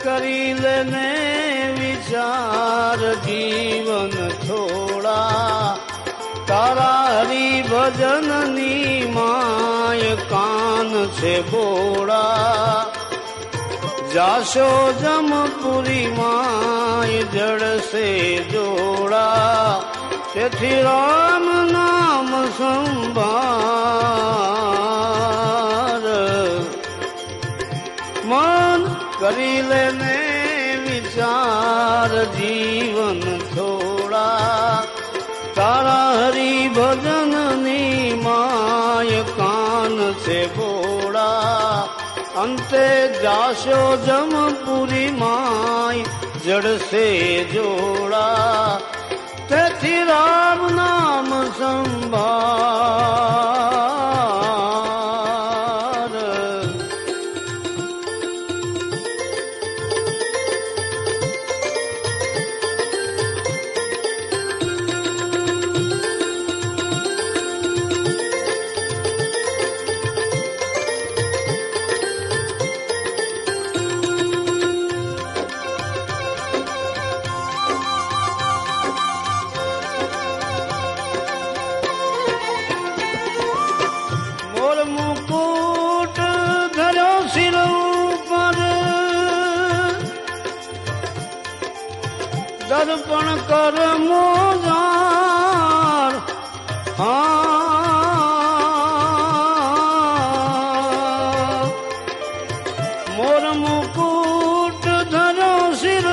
કરી લેને વિચાર જીવન થોડા તારા હરિભજનની માય કાન છે બોડા જાશો જમપુરી માય જડશે જોડા તેથી રામ નામ સંભાર મન કરી લેને વિચાર જીવન થોડા તારા હરિભજનની માય કાન છે બોડા અંતે જાશો જમપુરી માય જડશે જોડા તેથી રામ નામ સંભાર દર્પણ કર મોજાર મોર મુકુટ ધરો શિર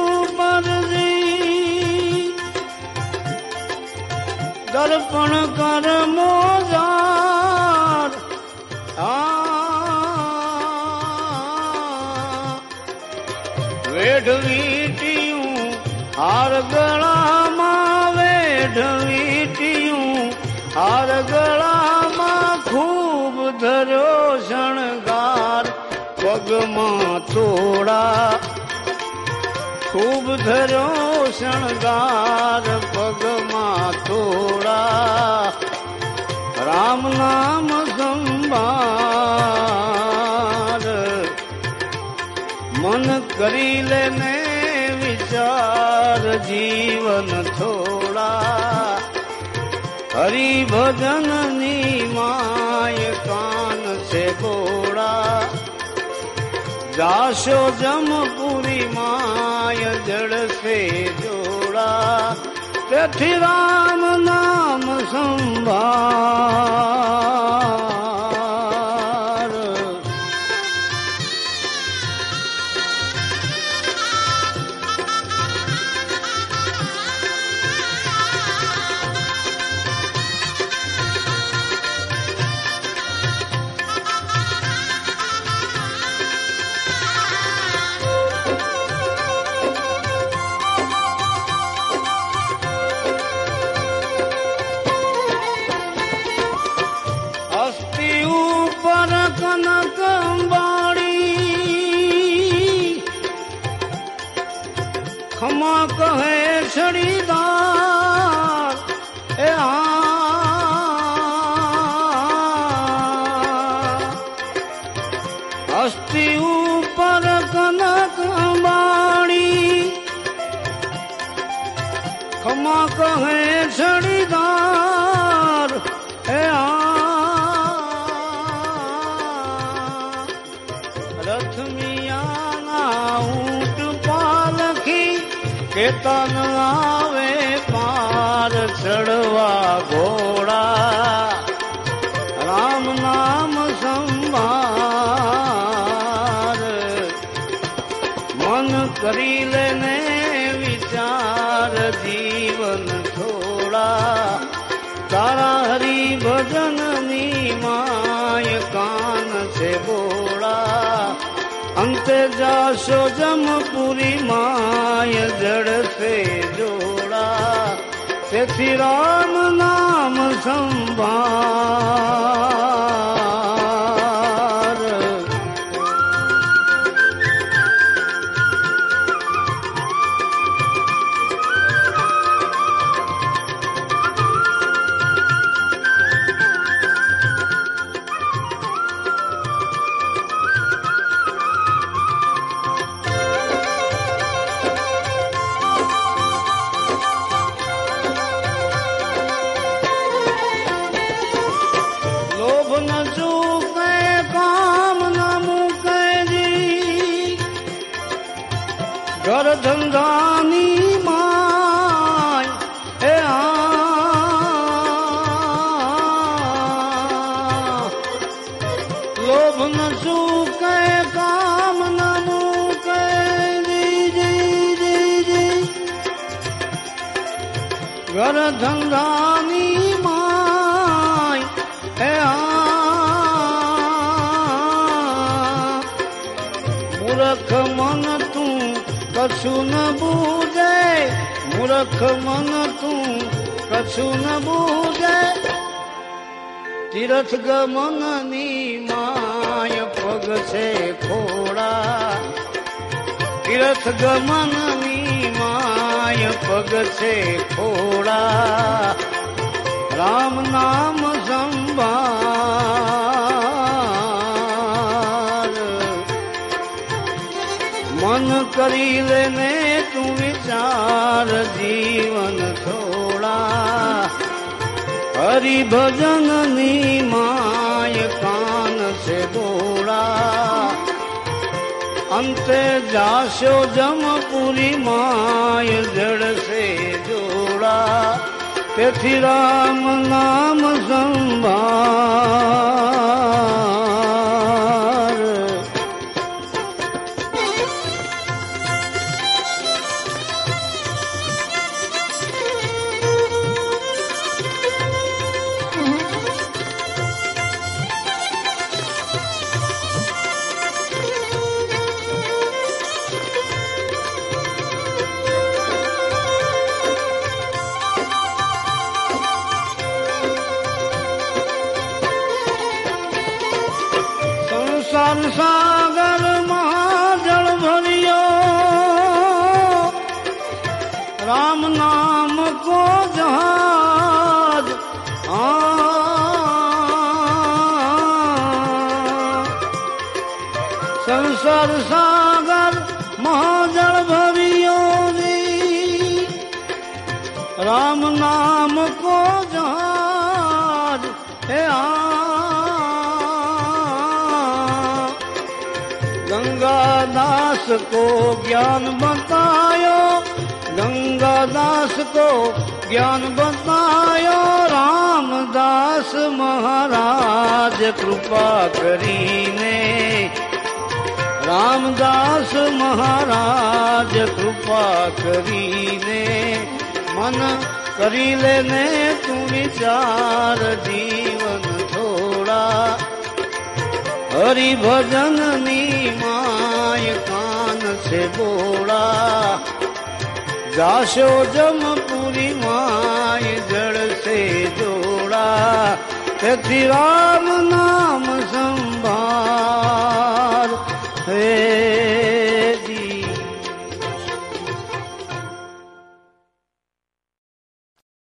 ઉપરજી દર્પણ કર મોજાર વેઢવી હાર ગળામાં વેઢવીટીયું હાર ગળામાં ખૂબ ધર્યો શણગાર પગમાં થોડા ખૂબ ધર્યો શણગાર પગમાં થોડા રામ નામ સંભાર મન કરી લેને વિચાર જીવન થોડા હરિભજનની માય કાન છે બોડા જાશો જમપુરી માય જડશે જોડા તેથી રામ નામ સંભાર કનક અંબાડી ખમા કહે છડીદાર એ હસ્તી ઉપર કનક અંબાડી ખમા કહે છડીદાર એ રથમિયાના ઊંટ પાલખી કેતન આવે પાર ચડવા ઘોડા રામ નામ સંભાર મન કરી લેને વિચાર જીવન થોડા તારા હરિભજનની માય કાન છે બોડા અંતે જાશો જમપુરી માય જડશે જોડા તેથી રામ નામ સંભાર लोभ न चूके काम न मूके जी जी जी जी घर धंधानी माय है मूर्ख मन तू कछु न बूझे मूर्ख मन तू कछु न बूझे तीर्थ गमननी माय पग से खोड़ा तीर्थ गमननी माय पग से खोड़ा राम नाम संभार मन करी लेने तू विचार जीवन थोड़ा हरि भजन नी माय कान से बोड़ा अंते जाशो जमपुरी माय जड़ से जोड़ा तेथी राम नाम संभार संसार सागर महाजल भरियो राम नाम को जहाज संसार सागर महाजल भरियो रे राम नाम को जहाज है गंगादास को ज्ञान बतायो गंगादास को ज्ञान बतायो रामदास महाराज कृपा करीने रामदास महाराज कृपा करीने मन करी लेने तू विचार जीवन थोड़ा हरि भजन नी माय कान से बोड़ा जाशो जमपुरी माय जड़ से जोड़ा तेथी राम